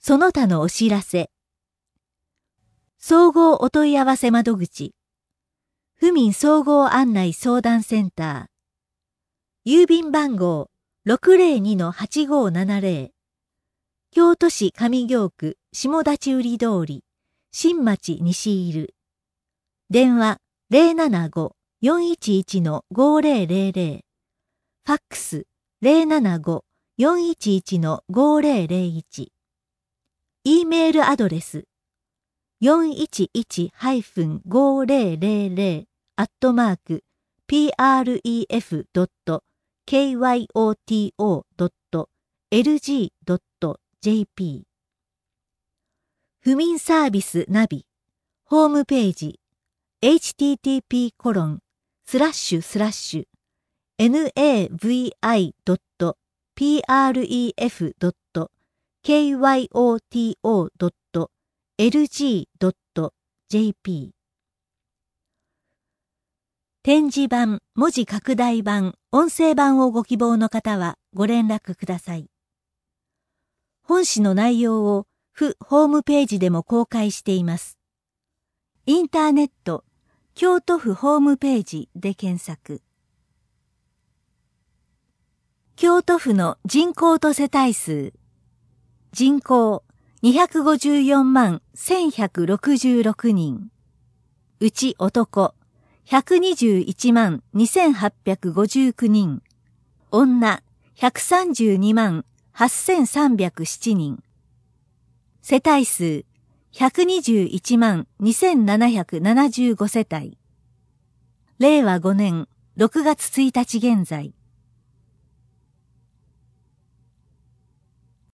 その他のお知らせ。総合お問い合わせ窓口。府民総合案内相談センター。郵便番号 602-8570。京都市上京区下立売通り、新町西入。電話 075-411-5000。ファックス 075-411-5001。E メールアドレス 411-400-pref.kyoto.lg.jp。 府民サービスナビホームページ http://navi.pref.kyoto.lg.jp。 展示版、文字拡大版、音声版をご希望の方はご連絡ください。本誌の内容を府ホームページでも公開しています。インターネット、京都府ホームページで検索。京都府の人口と世帯数。人口254万1166人。うち男121万2859人。女132万8307人。世帯数121万2775世帯。令和5年6月1日現在。